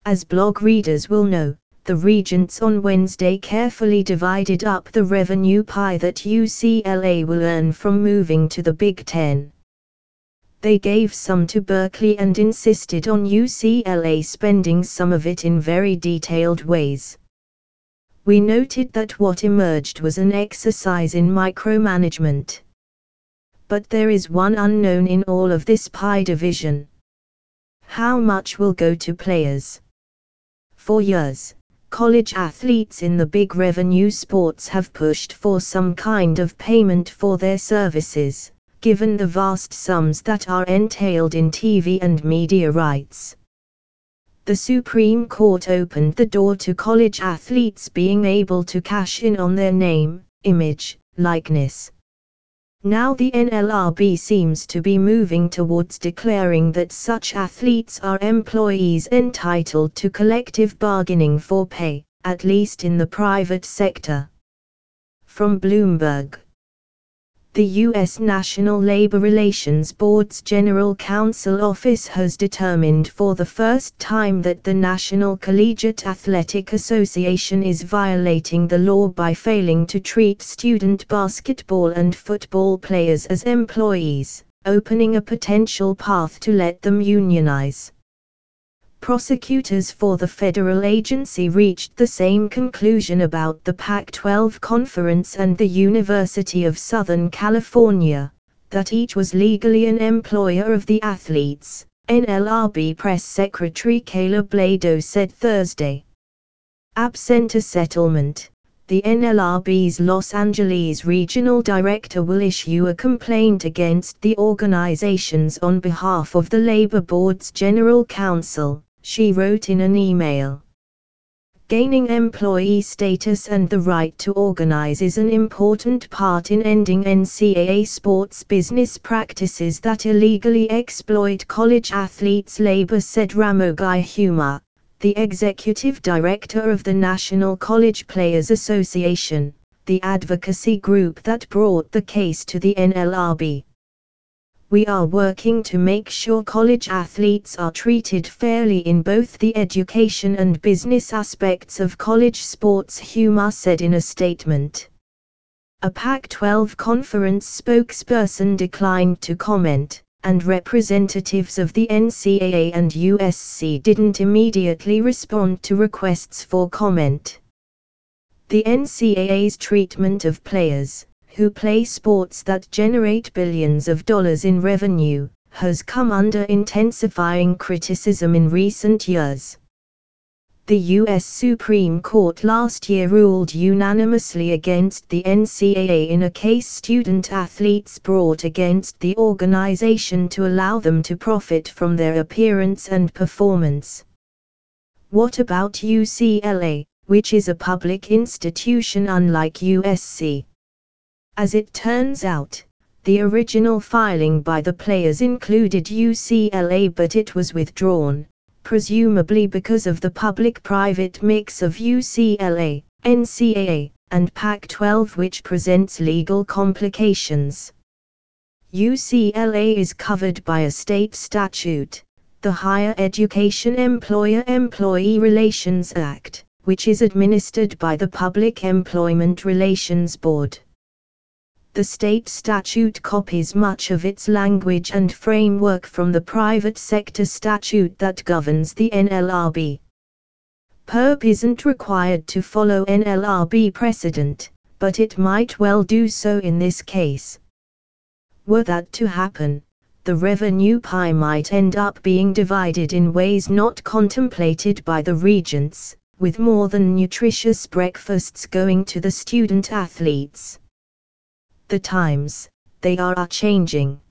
As blog readers will know, the regents on Wednesday carefully divided up the revenue pie that UCLA will earn from moving to the Big Ten. They gave some to Berkeley and insisted on UCLA spending some of it in very detailed ways. We noted that what emerged was an exercise in micromanagement. But there is one unknown in all of this pie division. How much will go to players? For years, college athletes in the big revenue sports have pushed for some kind of payment for their services, given the vast sums that are entailed in TV and media rights. The Supreme Court opened the door to college athletes being able to cash in on their name, image, likeness. Now the NLRB seems to be moving towards declaring that such athletes are employees entitled to collective bargaining for pay, at least in the private sector. From Bloomberg. The U.S. National Labor Relations Board's General Counsel Office has determined for the first time that the National Collegiate Athletic Association is violating the law by failing to treat student basketball and football players as employees, opening a potential path to let them unionize. Prosecutors for the federal agency reached the same conclusion about the Pac-12 Conference and the University of Southern California, that each was legally an employer of the athletes, NLRB Press Secretary Caleb Lado said Thursday. Absent a settlement, the NLRB's Los Angeles Regional Director will issue a complaint against the organizations on behalf of the Labor Board's General Counsel, she wrote in an email. Gaining employee status and the right to organize is an important part in ending NCAA sports business practices that illegally exploit college athletes, Labor said Ramogai Huma, the executive director of the National College Players Association, the advocacy group that brought the case to the NLRB. We are working to make sure college athletes are treated fairly in both the education and business aspects of college sports, Huma said in a statement. A Pac-12 conference spokesperson declined to comment, and representatives of the NCAA and USC didn't immediately respond to requests for comment. The NCAA's treatment of players, who play sports that generate billions of dollars in revenue, has come under intensifying criticism in recent years. The U.S. Supreme Court last year ruled unanimously against the NCAA in a case student athletes brought against the organization to allow them to profit from their appearance and performance. What about UCLA, which is a public institution unlike USC? As it turns out, the original filing by the players included UCLA, but it was withdrawn, presumably because of the public-private mix of UCLA, NCAA, and Pac-12, which presents legal complications. UCLA is covered by a state statute, the Higher Education Employer-Employee Relations Act, which is administered by the Public Employment Relations Board. The state statute copies much of its language and framework from the private sector statute that governs the NLRB. PERB isn't required to follow NLRB precedent, but it might well do so in this case. Were that to happen, the revenue pie might end up being divided in ways not contemplated by the regents, with more than nutritious breakfasts going to the student athletes. The times, they are changing.